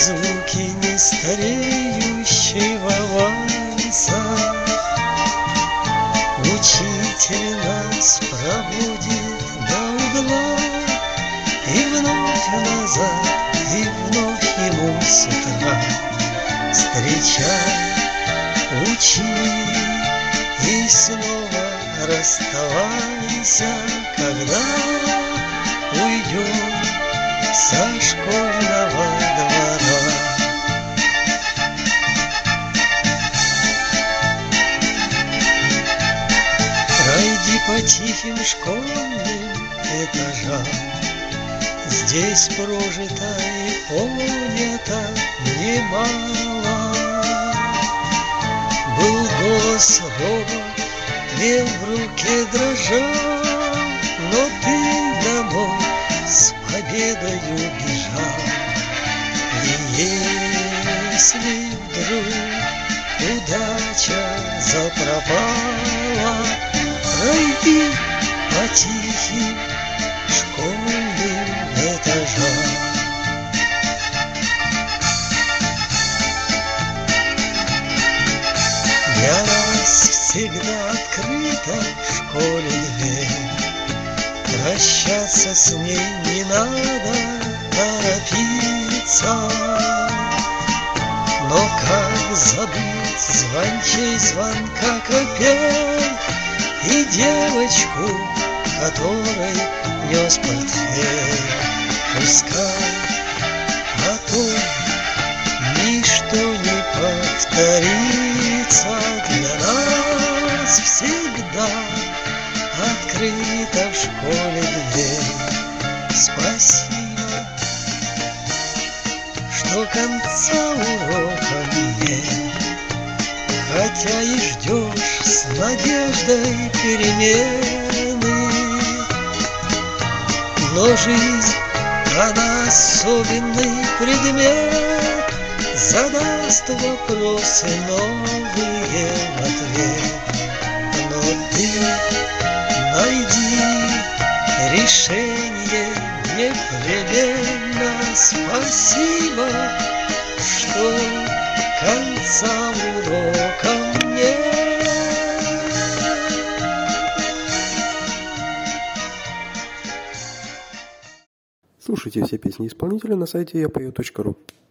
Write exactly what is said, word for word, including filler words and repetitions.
звуки нестареющего вальса. Учитель нас проводит до угла, и вновь назад, и вновь ему с утра. Встречай, учи, и снова расставайся, когда уйдем со школьного двора. Пройди по тихим школьным этажам, здесь прожито и понято немало. Был голос робот, мел в руке дрожал, но ты домой с победою бежал. И если вдруг удача запропала, пройди по тихим школьным этажам. Я раз всегда открыта в школе дверь, прощаться с ней не надо торопиться. Но как забыть звончей звонка капель и девочку, которой нес портфель? Пускай потом ничто не повторится, для нас всегда открыта в школе дверь. Спасибо, что конца урока нет, хотя и ждешь с надеждой перемены. Но жизнь, она особенный предмет, задаст вопросы новые в ответ. Но ты найди решение непременно. Спасибо, что конца урока нет. Слушайте все песни исполнителя на сайте я пою точка ру.